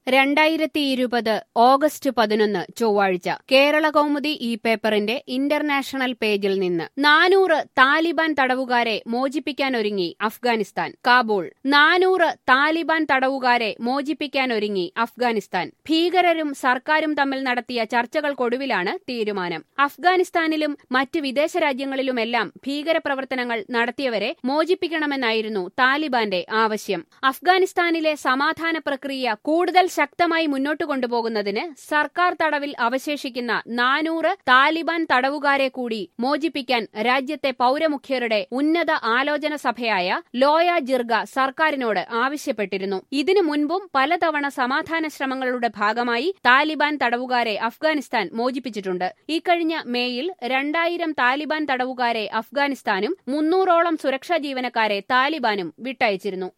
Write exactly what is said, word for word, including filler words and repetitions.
രണ്ടായിരത്തി ഇരുപത് ഓഗസ്റ്റ് പതിനൊന്ന് ചൊവ്വാഴ്ച കേരള കൗമുദി ഈ പേപ്പറിന്റെ ഇന്റർനാഷണൽ പേജിൽ നിന്ന് നാനൂറ് താലിബാൻ തടവുകാരെ മോചിപ്പിക്കാനൊരുങ്ങി അഫ്ഗാനിസ്ഥാൻ. കാബൂൾ. നാനൂറ് താലിബാൻ തടവുകാരെ മോചിപ്പിക്കാനൊരുങ്ങി അഫ്ഗാനിസ്ഥാൻ. ഭീകരരും സർക്കാരും തമ്മിൽ നടത്തിയ ചർച്ചകൾക്കൊടുവിലാണ് തീരുമാനം. അഫ്ഗാനിസ്ഥാനിലും മറ്റ് വിദേശ രാജ്യങ്ങളിലുമെല്ലാം ഭീകരപ്രവർത്തനങ്ങൾ നടത്തിയവരെ മോചിപ്പിക്കണമെന്നായിരുന്നു താലിബാന്റെ ആവശ്യം. അഫ്ഗാനിസ്ഥാനിലെ സമാധാന പ്രക്രിയ കൂടുതൽ ശക്തമായി മുന്നോട്ട് കൊണ്ടുപോകുന്നതിന് സർക്കാർ തടവിൽ അവശേഷിക്കുന്ന നാനൂറ് താലിബാൻ തടവുകാരെ കൂടി മോചിപ്പിക്കാൻ രാജ്യത്തെ പൌരമുഖ്യരുടെ ഉന്നത ആലോചന സഭയായ ലോയ ജിർഗ സർക്കാരിനോട് ആവശ്യപ്പെട്ടിരുന്നു. ഇതിനു മുൻപും പലതവണ സമാധാന ശ്രമങ്ങളുടെ ഭാഗമായി താലിബാൻ തടവുകാരെ അഫ്ഗാനിസ്ഥാൻ മോചിപ്പിച്ചിട്ടുണ്ട്. ഇക്കഴിഞ്ഞ മേയിൽ രണ്ടായിരം താലിബാൻ തടവുകാരെ അഫ്ഗാനിസ്ഥാനും മുന്നൂറോളം സുരക്ഷാ ജീവനക്കാരെ താലിബാനും വിട്ടയച്ചിരുന്നു.